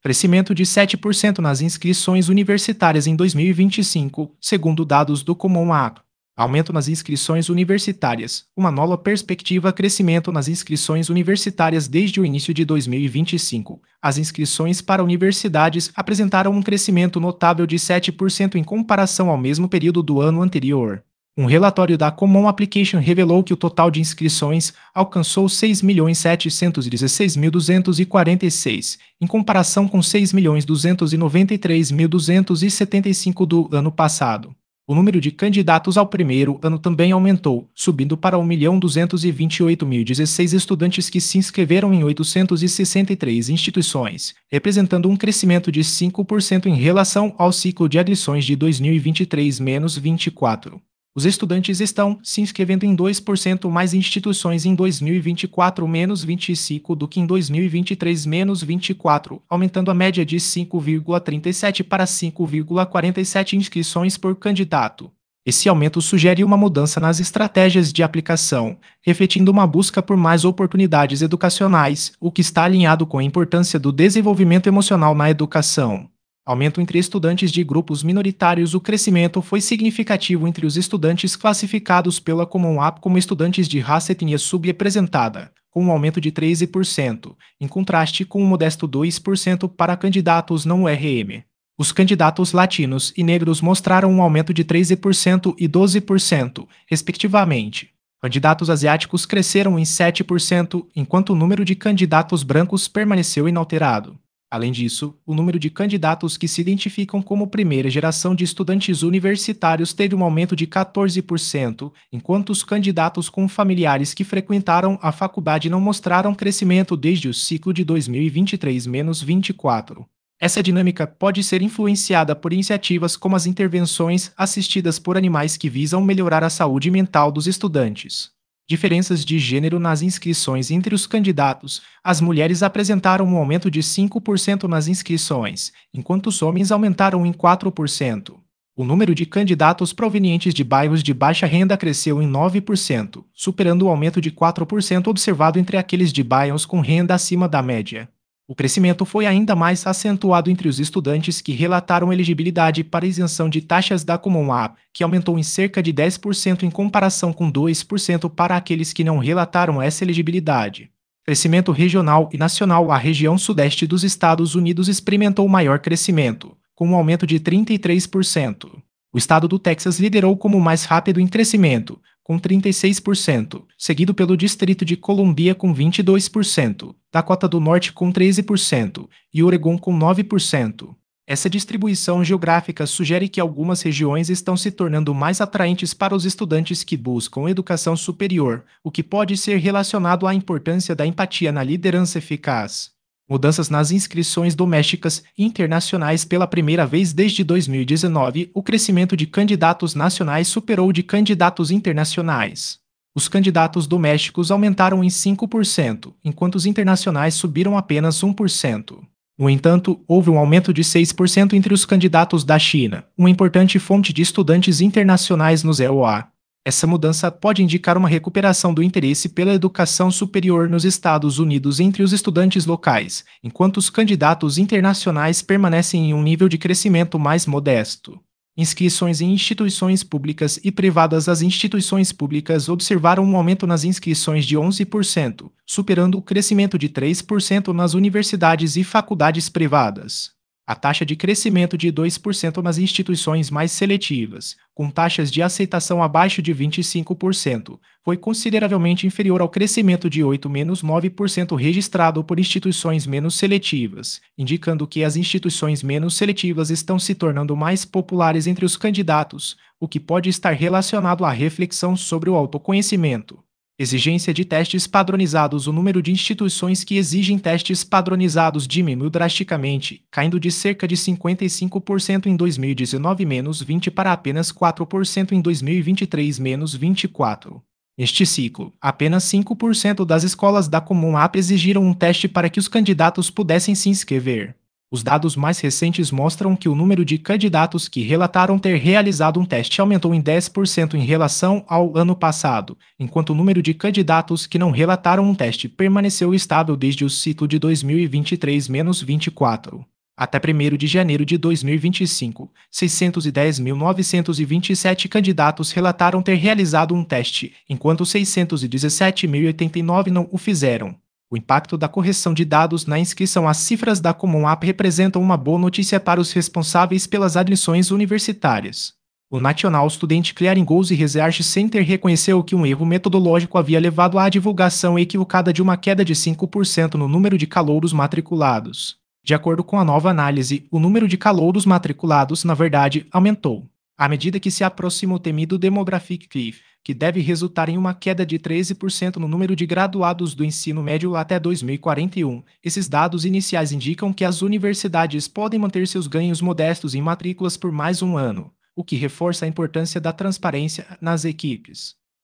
Crescimento de 7% nas inscrições universitárias em 2025, segundo dados do Common App. Aumento nas inscrições universitárias. Uma nova perspectiva crescimento nas inscrições universitárias desde o início de 2025. As inscrições para universidades apresentaram um crescimento notável de 7% em comparação ao mesmo período do ano anterior. Um relatório da Common Application revelou que o total de inscrições alcançou 6.716.246, em comparação com 6.293.275 do ano passado. O número de candidatos ao primeiro ano também aumentou, subindo para 1.228.016 estudantes que se inscreveram em 863 instituições, representando um crescimento de 5% em relação ao ciclo de admissões de 2023-24. Os estudantes estão se inscrevendo em 2% mais instituições em 2024-25 do que em 2023-24, aumentando a média de 5,37 para 5,47 inscrições por candidato. Esse aumento sugere uma mudança nas estratégias de aplicação, refletindo uma busca por mais oportunidades educacionais, o que está alinhado com a importância do desenvolvimento emocional na educação. Aumento entre estudantes de grupos minoritários. O crescimento foi significativo entre os estudantes classificados pela Common App como estudantes de raça e etnia subrepresentada, com um aumento de 13%, em contraste com um modesto 2% para candidatos não URM. Os candidatos latinos e negros mostraram um aumento de 13% e 12%, respectivamente. Candidatos asiáticos cresceram em 7%, enquanto o número de candidatos brancos permaneceu inalterado. Além disso, o número de candidatos que se identificam como primeira geração de estudantes universitários teve um aumento de 14%, enquanto os candidatos com familiares que frequentaram a faculdade não mostraram crescimento desde o ciclo de 2023-24. Essa dinâmica pode ser influenciada por iniciativas como as intervenções assistidas por animais que visam melhorar a saúde mental dos estudantes. Diferenças de gênero nas inscrições entre os candidatos. As mulheres apresentaram um aumento de 5% nas inscrições, enquanto os homens aumentaram em 4%. O número de candidatos provenientes de bairros de baixa renda cresceu em 9%, superando o aumento de 4% observado entre aqueles de bairros com renda acima da média. O crescimento foi ainda mais acentuado entre os estudantes que relataram elegibilidade para isenção de taxas da Common App, que aumentou em cerca de 10% em comparação com 2% para aqueles que não relataram essa elegibilidade. Crescimento regional e nacional. A região sudeste dos Estados Unidos experimentou maior crescimento, com um aumento de 33%. O estado do Texas liderou como o mais rápido em crescimento, com 36%, seguido pelo Distrito de Colômbia com 22%, Dakota do Norte com 13% e Oregon com 9%. Essa distribuição geográfica sugere que algumas regiões estão se tornando mais atraentes para os estudantes que buscam educação superior, o que pode ser relacionado à importância da empatia na liderança eficaz. Mudanças nas inscrições domésticas e internacionais. Pela primeira vez desde 2019, o crescimento de candidatos nacionais superou o de candidatos internacionais. Os candidatos domésticos aumentaram em 5%, enquanto os internacionais subiram apenas 1%. No entanto, houve um aumento de 6% entre os candidatos da China, uma importante fonte de estudantes internacionais nos EUA. Essa mudança pode indicar uma recuperação do interesse pela educação superior nos Estados Unidos entre os estudantes locais, enquanto os candidatos internacionais permanecem em um nível de crescimento mais modesto. Inscrições em instituições públicas e privadas. As instituições públicas observaram um aumento nas inscrições de 11%, superando o crescimento de 3% nas universidades e faculdades privadas. A taxa de crescimento de 2% nas instituições mais seletivas, com taxas de aceitação abaixo de 25%, foi consideravelmente inferior ao crescimento de 8-9% registrado por instituições menos seletivas, indicando que as instituições menos seletivas estão se tornando mais populares entre os candidatos, o que pode estar relacionado à reflexão sobre o autoconhecimento. Exigência de testes padronizados. O número de instituições que exigem testes padronizados diminuiu drasticamente, caindo de cerca de 55% em 2019-20 para apenas 4% em 2023-24. Neste ciclo, apenas 5% das escolas da Common App exigiram um teste para que os candidatos pudessem se inscrever. Os dados mais recentes mostram que o número de candidatos que relataram ter realizado um teste aumentou em 10% em relação ao ano passado, enquanto o número de candidatos que não relataram um teste permaneceu estável desde o ciclo de 2023-24. Até 1º de janeiro de 2025, 610.927 candidatos relataram ter realizado um teste, enquanto 617.089 não o fizeram. O impacto da correção de dados na inscrição às cifras da Common App representa uma boa notícia para os responsáveis pelas admissões universitárias. O National Student Clearing Goals e Research Center reconheceu que um erro metodológico havia levado à divulgação equivocada de uma queda de 5% no número de calouros matriculados. De acordo com a nova análise, o número de calouros matriculados, na verdade, aumentou. À medida que se aproxima o temido Demographic Cliff, que deve resultar em uma queda de 13% no número de graduados do ensino médio até 2041, esses dados iniciais indicam que as universidades podem manter seus ganhos modestos em matrículas por mais um ano, o que reforça a importância da transparência nas equipes.